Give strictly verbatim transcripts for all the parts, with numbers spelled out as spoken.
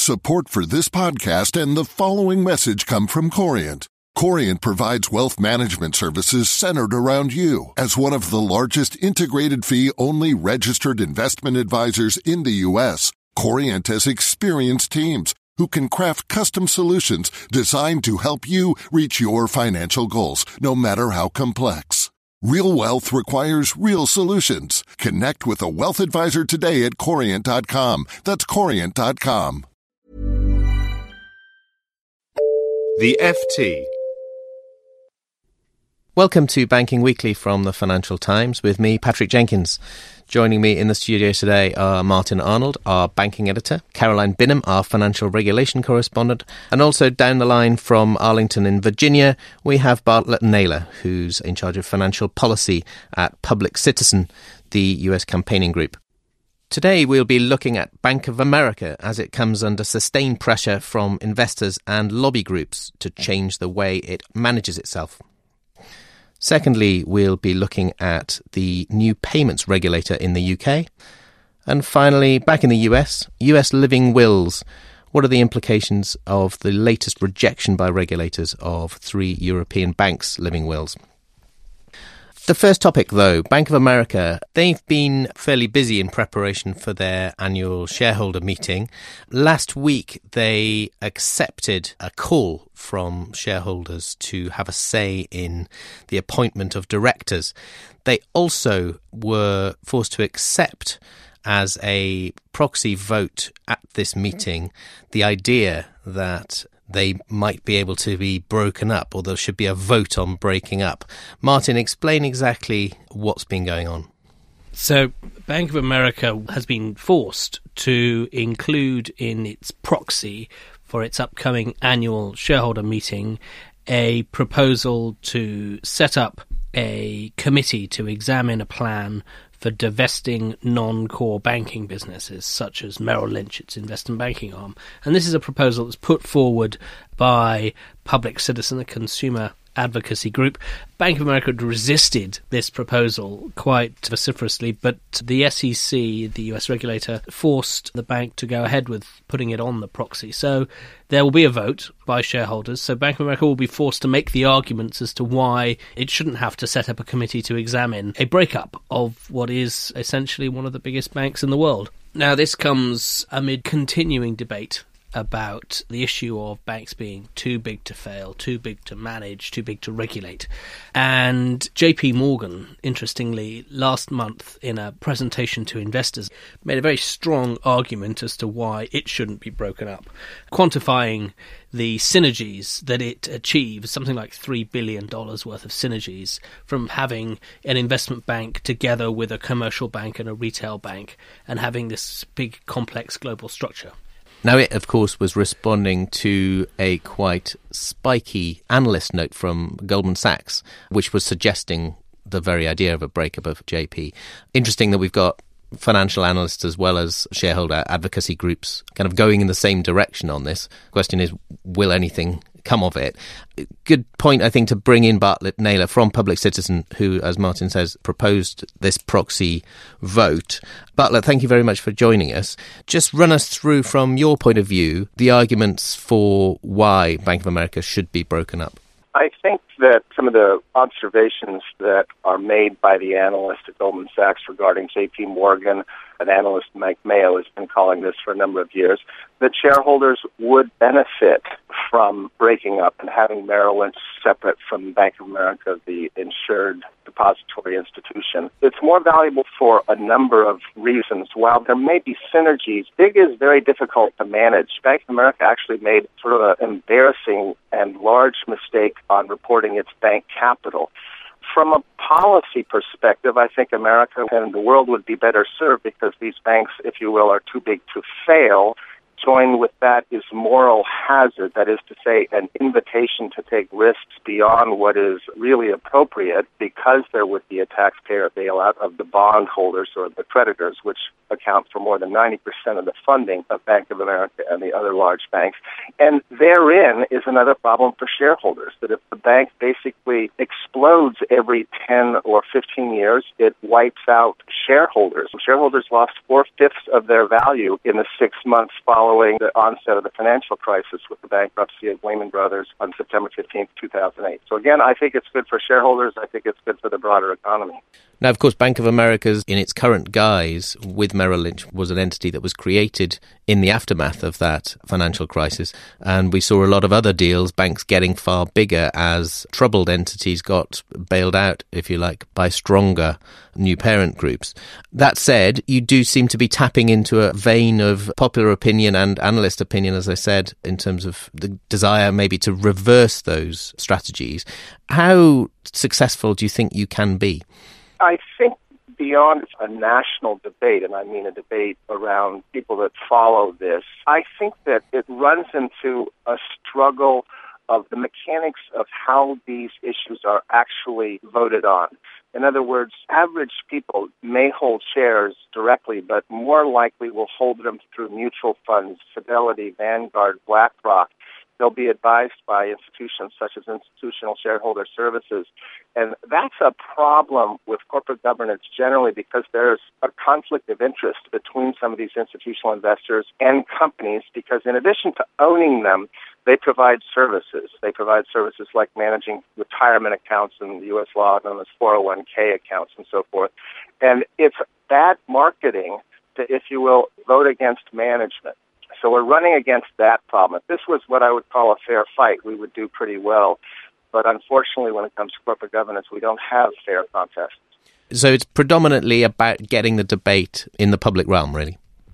Support for this podcast and the following message come from Corient. Corient provides wealth management services centered around you. As one of the largest integrated fee-only registered investment advisors in the U S, Corient has experienced teams who can craft custom solutions designed to help you reach your financial goals, no matter how complex. Real wealth requires real solutions. Connect with a wealth advisor today at corient dot com. That's corient dot com. The F T. Welcome to Banking Weekly from the Financial Times with me, Patrick Jenkins. Joining me in the studio today are Martin Arnold, our banking editor, Caroline Binham, our financial regulation correspondent, and also down the line from Arlington in Virginia, we have Bartlett Naylor, who's in charge of financial policy at Public Citizen, the U S campaigning group. Today we'll be looking at Bank of America as it comes under sustained pressure from investors and lobby groups to change the way it manages itself. Secondly, we'll be looking at the new payments regulator in the U K. And finally, back in the U S, U S living wills. What are the implications of the latest rejection by regulators of three European banks' living wills? The first topic, though, Bank of America, they've been fairly busy in preparation for their annual shareholder meeting. Last week, they accepted a call from shareholders to have a say in the appointment of directors. They also were forced to accept as a proxy vote at this meeting the idea that they might be able to be broken up, or there should be a vote on breaking up. Martin, explain exactly what's been going on. So Bank of America has been forced to include in its proxy for its upcoming annual shareholder meeting a proposal to set up a committee to examine a plan for divesting non-core banking businesses, such as Merrill Lynch, its investment banking arm. And this is a proposal that's put forward by Public Citizen, a consumer advocacy group. Bank of America had resisted this proposal quite vociferously, but the S E C, the U S regulator, forced the bank to go ahead with putting it on the proxy. So there will be a vote by shareholders. So Bank of America will be forced to make the arguments as to why it shouldn't have to set up a committee to examine a breakup of what is essentially one of the biggest banks in the world. Now, this comes amid continuing debate about the issue of banks being too big to fail, too big to manage, too big to regulate. And J P Morgan, interestingly, last month in a presentation to investors, made a very strong argument as to why it shouldn't be broken up, quantifying the synergies that it achieves, something like three billion dollars worth of synergies from having an investment bank together with a commercial bank and a retail bank and having this big complex global structure. Now, it, of course, was responding to a quite spiky analyst note from Goldman Sachs, which was suggesting the very idea of a breakup of J P. Interesting that we've got financial analysts as well as shareholder advocacy groups kind of going in the same direction on this. The question is, will anything come of it? Good point, I think, to bring in Bartlett Naylor from Public Citizen, who, as Martin says, proposed this proxy vote. Bartlett, thank you very much for joining us. Just run us through, from your point of view, the arguments for why Bank of America should be broken up. I think that some of the observations that are made by the analyst at Goldman Sachs regarding J P Morgan, an analyst, Mike Mayo, has been calling this for a number of years, that shareholders would benefit from breaking up and having Merrill Lynch separate from Bank of America, the insured depository institution. It's more valuable for a number of reasons. While there may be synergies, big is very difficult to manage. Bank of America actually made sort of an embarrassing and large mistake on reporting its bank capital. From a policy perspective, I think America and the world would be better served because these banks, if you will, are too big to fail. Joined with that is moral hazard, that is to say, an invitation to take risks beyond what is really appropriate because there would be a taxpayer bailout of the bondholders or the creditors, which account for more than ninety percent of the funding of Bank of America and the other large banks. And therein is another problem for shareholders, that if the bank basically explodes every ten or fifteen years, it wipes out shareholders. Shareholders lost four-fifths of their value in the six months following following the onset of the financial crisis with the bankruptcy of Lehman Brothers on September fifteenth, two thousand eight. So again, I think it's good for shareholders. I think it's good for the broader economy. Now, of course, Bank of America's, in its current guise with Merrill Lynch, was an entity that was created in the aftermath of that financial crisis. And we saw a lot of other deals, banks getting far bigger as troubled entities got bailed out, if you like, by stronger new parent groups. That said, you do seem to be tapping into a vein of popular opinion and analyst opinion, as I said, in terms of the desire maybe to reverse those strategies. How successful do you think you can be? I think beyond a national debate, and I mean a debate around people that follow this, I think that it runs into a struggle of the mechanics of how these issues are actually voted on. In other words, average people may hold shares directly, but more likely will hold them through mutual funds, Fidelity, Vanguard, BlackRock. They'll be advised by institutions such as Institutional Shareholder Services. And that's a problem with corporate governance generally because there's a conflict of interest between some of these institutional investors and companies because in addition to owning them, they provide services. They provide services like managing retirement accounts in the U S law known as four oh one k accounts and so forth. And it's bad marketing to, if you will, vote against management. So we're running against that problem. If this was what I would call a fair fight, we would do pretty well. But unfortunately, when it comes to corporate governance, we don't have fair contests. So it's predominantly about getting the debate in the public realm, really?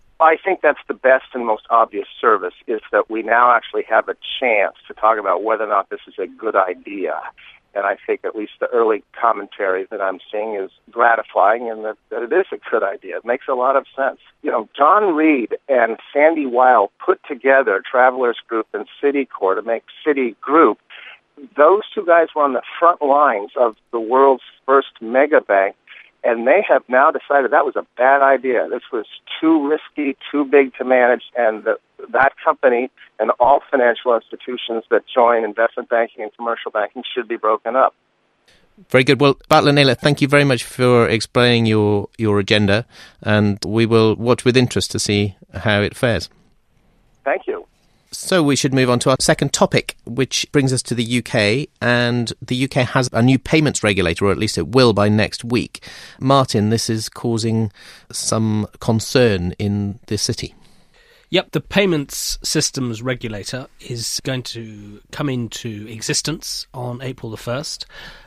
I think that's the best and most obvious service, is that we now actually have a chance to talk about whether or not this is a good idea. And I think at least the early commentary that I'm seeing is gratifying and that, that it is a good idea. It makes a lot of sense. You know, John Reed and Sandy Weil put together Travelers Group and Citicorp to make Citigroup. Those two guys were on the front lines of the world's first mega bank, and they have now decided that was a bad idea. This was too risky, too big to manage, and the, that company and all financial institutions that join investment banking and commercial banking should be broken up. Very good. Well, Bartlett Naylor, thank you very much for explaining your, your agenda, and we will watch with interest to see how it fares. Thank you. So we should move on to our second topic, which brings us to the U K, and the U K has a new payments regulator, or at least it will by next week. Martin, this is causing some concern in the city. Yep, the payments systems regulator is going to come into existence on April the first,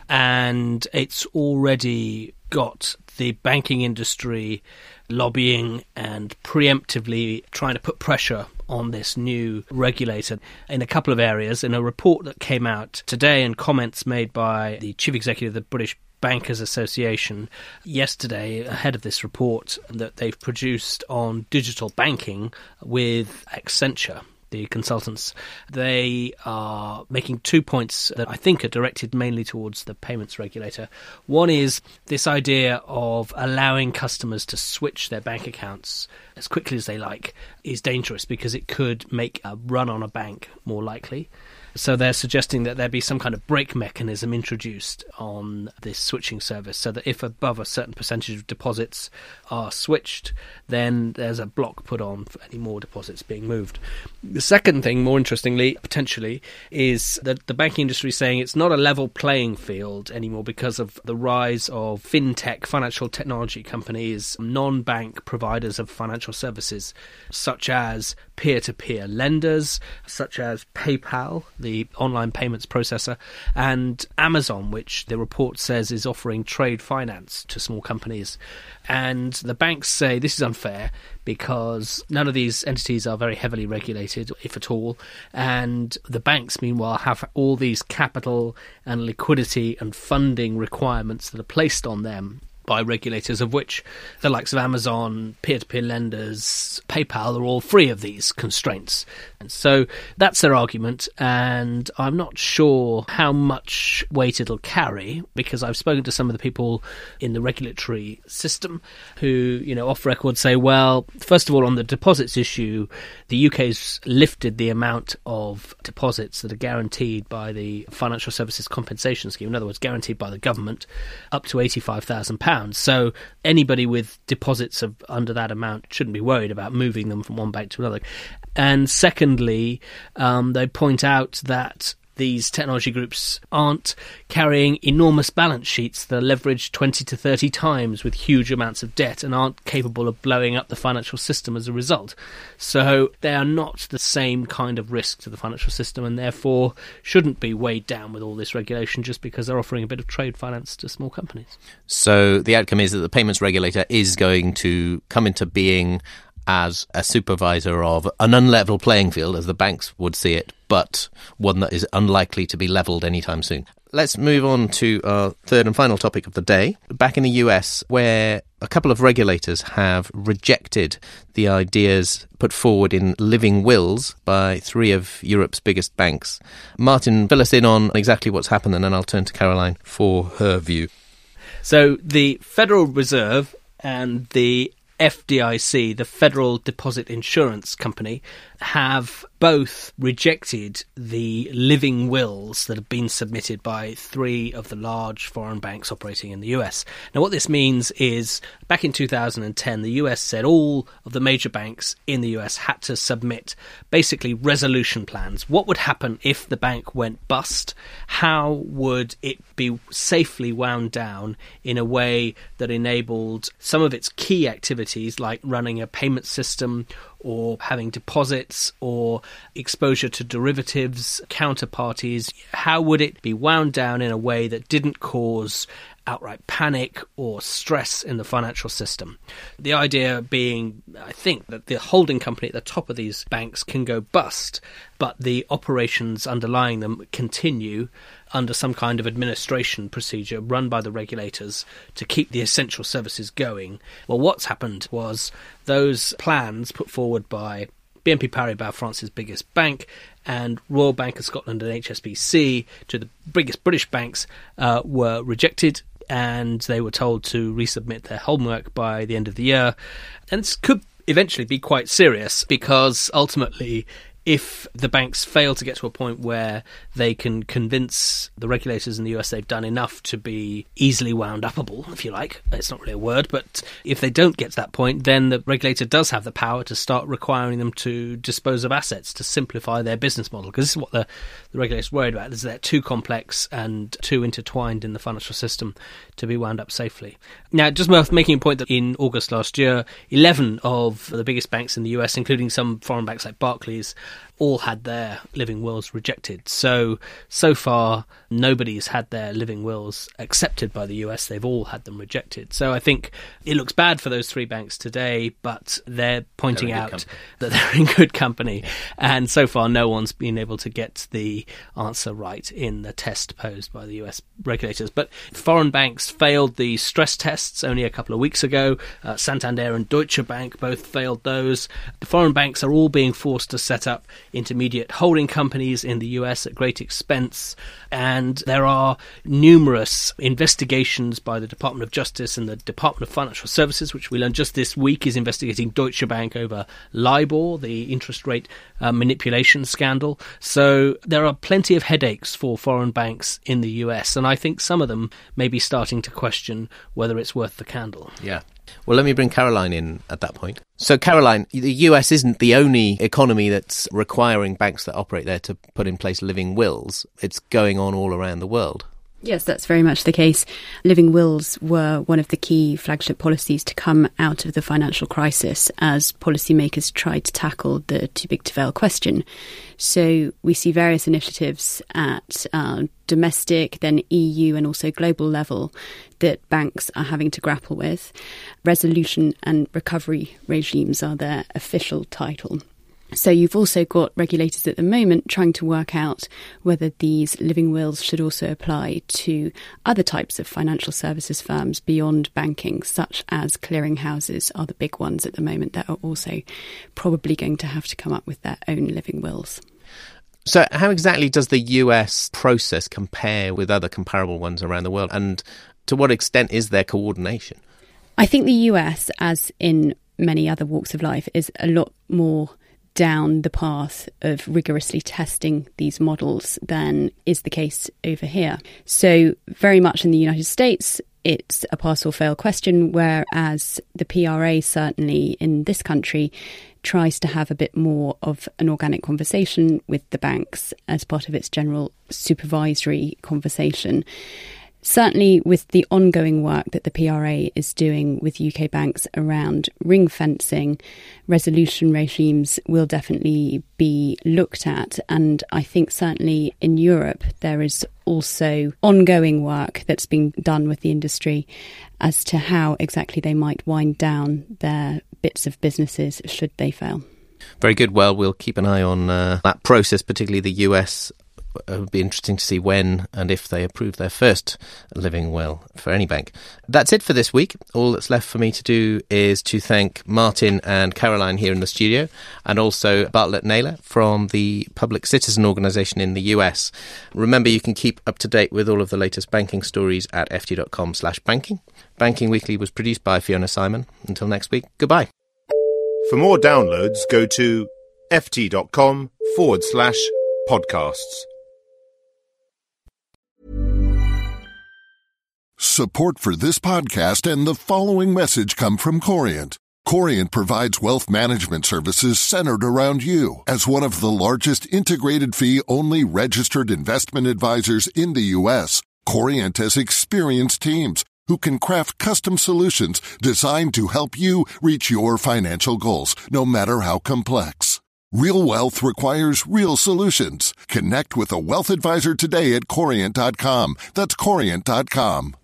and it's already got the banking industry lobbying and preemptively trying to put pressure on this new regulator in a couple of areas. In a report that came out today and comments made by the chief executive of the British Bankers Association yesterday ahead of this report that they've produced on digital banking with Accenture, the consultants, they are making two points that I think are directed mainly towards the payments regulator. One is this idea of allowing customers to switch their bank accounts as quickly as they like is dangerous because it could make a run on a bank more likely. So they're suggesting that there be some kind of brake mechanism introduced on this switching service so that if above a certain percentage of deposits are switched, then there's a block put on for any more deposits being moved. The second thing, more interestingly, potentially, is that the banking industry is saying it's not a level playing field anymore because of the rise of fintech, financial technology companies, non-bank providers of financial services, such as peer-to-peer lenders, such as PayPal, the online payments processor, and Amazon, which the report says is offering trade finance to small companies. And the banks say this is unfair because none of these entities are very heavily regulated, if at all. And the banks, meanwhile, have all these capital and liquidity and funding requirements that are placed on them by regulators, of which the likes of Amazon, peer-to-peer lenders, PayPal are all free of these constraints. And so that's their argument, and I'm not sure how much weight it'll carry because I've spoken to some of the people in the regulatory system who, you know, off record say, well, first of all, on the deposits issue, the U K's lifted the amount of deposits that are guaranteed by the Financial Services Compensation Scheme, in other words, guaranteed by the government, up to eighty-five thousand pounds. So anybody with deposits of under that amount shouldn't be worried about moving them from one bank to another. And secondly, um, they point out that these technology groups aren't carrying enormous balance sheets that are leveraged twenty to thirty times with huge amounts of debt and aren't capable of blowing up the financial system as a result. So they are not the same kind of risk to the financial system and therefore shouldn't be weighed down with all this regulation just because they're offering a bit of trade finance to small companies. So the outcome is that the payments regulator is going to come into being as a supervisor of an unlevel playing field, as the banks would see it, but one that is unlikely to be levelled anytime soon. Let's move on to our third and final topic of the day. Back in the U S, where a couple of regulators have rejected the ideas put forward in living wills by three of Europe's biggest banks. Martin, fill us in on exactly what's happened, and then I'll turn to Caroline for her view. So the Federal Reserve and the F D I C, the Federal Deposit Insurance Company, have both rejected the living wills that have been submitted by three of the large foreign banks operating in the U S. Now, what this means is, back in two thousand ten, the U S said all of the major banks in the U S had to submit basically resolution plans. What would happen if the bank went bust? How would it be safely wound down in a way that enabled some of its key activities, like running a payment system or having deposits or exposure to derivatives, counterparties? How would it be wound down in a way that didn't cause outright panic or stress in the financial system? The idea being, I think, that the holding company at the top of these banks can go bust, but the operations underlying them continue under some kind of administration procedure run by the regulators to keep the essential services going. Well, what's happened was those plans put forward by B N P Paribas, France's biggest bank, and Royal Bank of Scotland and H S B C, to the biggest British banks, uh, were rejected, and they were told to resubmit their homework by the end of the year. And this could eventually be quite serious, because ultimately, if the banks fail to get to a point where they can convince the regulators in the U S they've done enough to be easily wound upable, if you like, it's not really a word, but if they don't get to that point, then the regulator does have the power to start requiring them to dispose of assets to simplify their business model, because this is what the, the regulator's worried about, is that they're too complex and too intertwined in the financial system to be wound up safely. Now, just worth making a point that in August last year, eleven of the biggest banks in the U S, including some foreign banks like Barclays, all had their living wills rejected. So, so far, nobody's had their living wills accepted by the U S. They've all had them rejected. So I think it looks bad for those three banks today, but they're pointing they're out that they're in good company. And so far, no one's been able to get the answer right in the test posed by the U S regulators. But foreign banks failed the stress tests only a couple of weeks ago. Uh, Santander and Deutsche Bank both failed those. The foreign banks are all being forced to set up intermediate holding companies in the U S at great expense, and there are numerous investigations by the Department of Justice and the Department of Financial Services, which we learned just this week is investigating Deutsche Bank over LIBOR, the interest rate uh, manipulation scandal. So there are plenty of headaches for foreign banks in the U S, and I think some of them may be starting to question whether it's worth the candle. Yeah. Well, let me bring Caroline in at that point. So, Caroline, the U S isn't the only economy that's requiring banks that operate there to put in place living wills. It's going on all around the world. Yes, that's very much the case. Living wills were one of the key flagship policies to come out of the financial crisis as policymakers tried to tackle the too big to fail question. So we see various initiatives at uh, domestic, then E U and also global level that banks are having to grapple with. Resolution and recovery regimes are their official title. So you've also got regulators at the moment trying to work out whether these living wills should also apply to other types of financial services firms beyond banking, such as clearinghouses are the big ones at the moment that are also probably going to have to come up with their own living wills. So how exactly does the U S process compare with other comparable ones around the world? And to what extent is there coordination? I think the U S, as in many other walks of life, is a lot more down the path of rigorously testing these models than is the case over here. So very much in the United States, it's a pass or fail question, whereas the P R A certainly in this country tries to have a bit more of an organic conversation with the banks as part of its general supervisory conversation. Certainly with the ongoing work that the P R A is doing with U K banks around ring fencing, resolution regimes will definitely be looked at. And I think certainly in Europe there is also ongoing work that's being done with the industry as to how exactly they might wind down their bits of businesses should they fail. Very good. Well, we'll keep an eye on uh, that process, particularly the U S. It would be interesting to see when and if they approve their first living will for any bank. That's it for this week. All that's left for me to do is to thank Martin and Caroline here in the studio, and also Bartlett Naylor from the Public Citizen Organisation in the U S. Remember, you can keep up to date with all of the latest banking stories at ft.com slash banking. Banking Weekly was produced by Fiona Simon. Until next week, goodbye. For more downloads, go to ft.com forward slash podcasts. Support for this podcast and the following message come from Corient. Corient provides wealth management services centered around you. As one of the largest integrated fee-only registered investment advisors in the U S, Corient has experienced teams who can craft custom solutions designed to help you reach your financial goals, no matter how complex. Real wealth requires real solutions. Connect with a wealth advisor today at Corient dot com. That's Corient dot com.